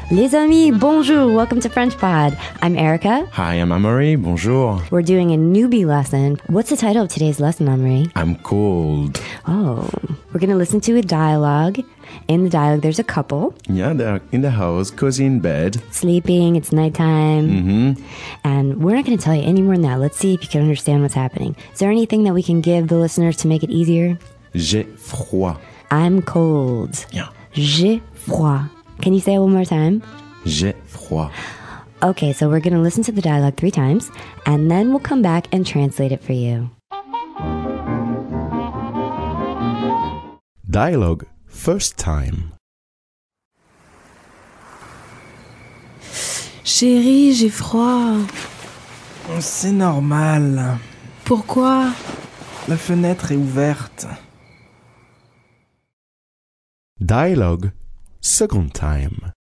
Les amis, bonjour. Welcome to French Pod. I'm Erica. Hi, I'm Amory. Bonjour. We're doing a newbie lesson. What's the title of today's lesson, Amory? I'm cold. Oh, we're going to listen to a dialogue. In the dialogue, there's a couple. Yeah, they're in the house, cozy in bed. Sleeping, it's nighttime. And we're not going to tell you any more than that. Let's see if you can understand what's happening. Is there anything that we can give the listeners to make it easier? J'ai froid. I'm cold. Yeah. J'ai froid. Can you say it one more time? J'ai froid. Okay, so we're going to listen to the dialogue 3 times, and then we'll come back and translate it for you. Dialogue first time. Chérie, j'ai froid. C'est normal. Pourquoi? La fenêtre est ouverte. Dialogue second time.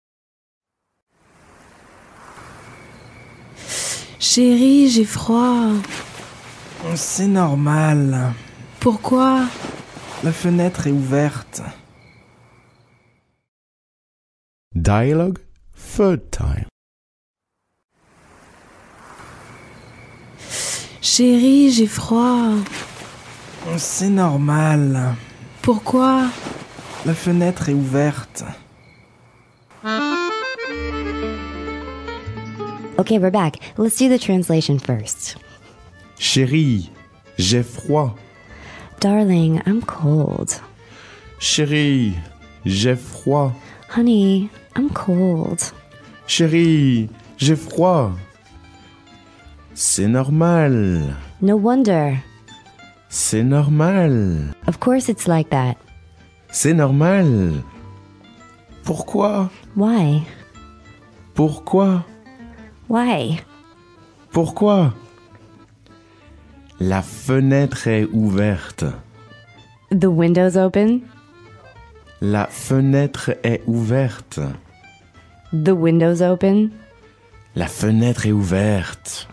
Chérie, j'ai froid. C'est normal. Pourquoi? La fenêtre est ouverte. Dialogue third time. Chérie, j'ai froid. C'est normal. Pourquoi? La fenêtre est ouverte. Okay, we're back. Let's do the translation first. Chérie, j'ai froid. Darling, I'm cold. Chérie, j'ai froid. Honey, I'm cold. Chérie, j'ai froid. C'est normal. No wonder. C'est normal. Of course it's like that. C'est normal. Pourquoi? Why? Pourquoi? Why? Pourquoi? La fenêtre est ouverte. The window's open. La fenêtre est ouverte. The window's open. La fenêtre est ouverte.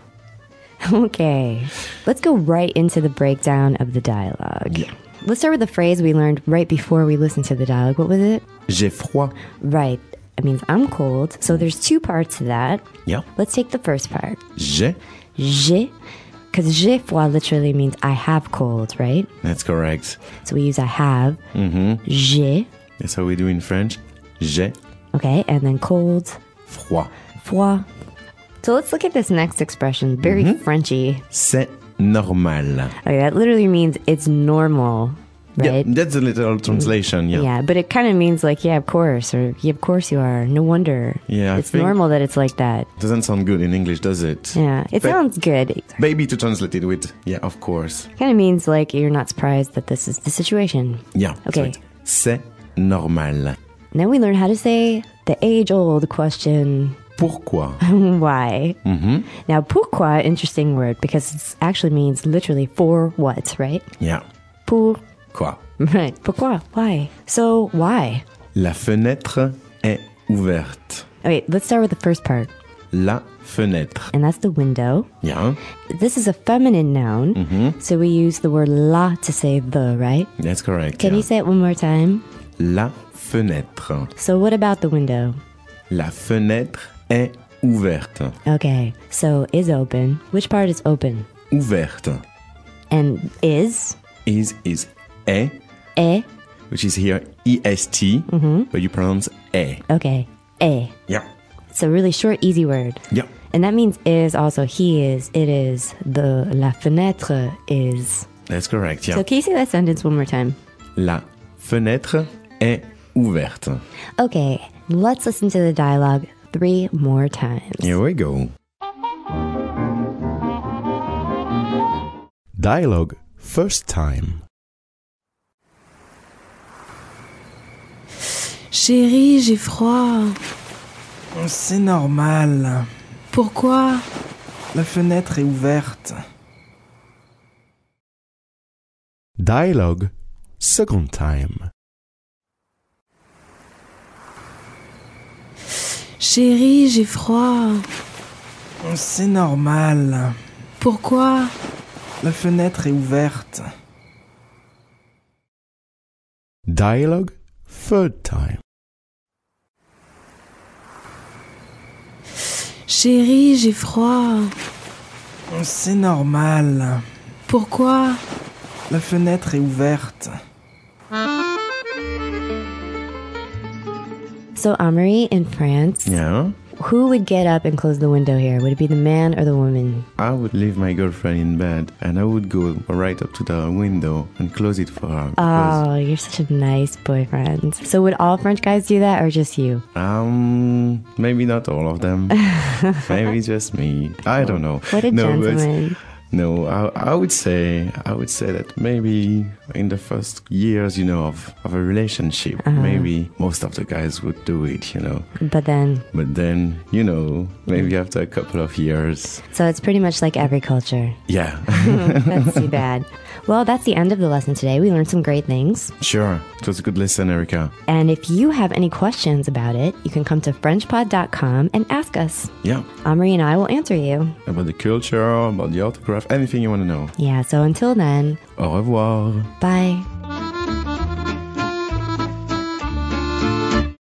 Okay, let's go right into the breakdown of the dialogue. Yeah. Let's start with the phrase we learned right before we listened to the dialogue. What was it? J'ai froid. Right. It means I'm cold. So there's 2 parts to that. Yeah. Let's take the first part. J'ai. J'ai. Because j'ai froid literally means I have cold, right? That's correct. So we use I have. J'ai. That's how we do in French. J'ai Okay, and then cold. froid. Froid. So let's look at this next expression. Very Frenchy. C'est normal. Okay, that literally means it's normal, right? Yeah, that's a literal translation. Yeah. Yeah, but it kind of means like, yeah, of course, or yeah, of course you are. No wonder. Yeah, I it's think- normal that it's like that. Doesn't sound good in English, does it? Yeah, it But- sounds good. Maybe to translate it with, yeah, of course. Kind of means like you're not surprised that this is the situation. Yeah. that's Okay. right. C'est normal. Now we learn how to say the age-old question, Pourquoi? why? Now, pourquoi, interesting word, because it actually means literally for what, right? Yeah. Pour, Quoi? right. Pourquoi? Why? So, why? La fenêtre est ouverte. Okay, let's start with the first part, La fenêtre. and that's the window. Yeah. This is a feminine noun, so we use the word la to say the, right? That's correct. Can yeah. you say it one more time? La fenêtre. So what about the window? La fenêtre est ouverte. Okay, so is open. Which part is open? Ouverte. And is, Is est, which is here est, but you pronounce est. okay, est. Yeah. It's a really short, easy word. Yeah. And that means is also he is, it is, la fenêtre is. That's correct. Yeah. So can you say that sentence one more time? La fenêtre est ouverte. Okay, let's listen to the dialogue 3 more times. Here we go. Dialogue first time. Chérie, j'ai froid. C'est normal. Pourquoi? La fenêtre est ouverte. Dialogue second time. Chérie, j'ai froid. C'est normal. Pourquoi? La fenêtre est ouverte. Dialogue third time. Chérie, j'ai froid. C'est normal. Pourquoi? La fenêtre est ouverte. So, Amory, in France, Yeah. who would get up and close the window here? Would it be the man or the woman? I would leave my girlfriend in bed and I would go right up to the window and close it for her. Oh, you're such a nice boyfriend. So would all French guys do that or just you? Maybe not all of them. Maybe just me. I don't know. What a gentleman. No, I would say that maybe in the first years, of a relationship, maybe most of the guys would do it, But then, maybe after a couple of years. so it's pretty much like every culture. Yeah. That's too bad. Well, that's the end of the lesson today. We learned some great things. Sure. It was a good lesson, Erica. And if you have any questions about it, you can come to FrenchPod.com and ask us. Yeah. Amory and I will answer you. About the culture, about the autograph, anything you want to know. Yeah, so until then, Au revoir. bye.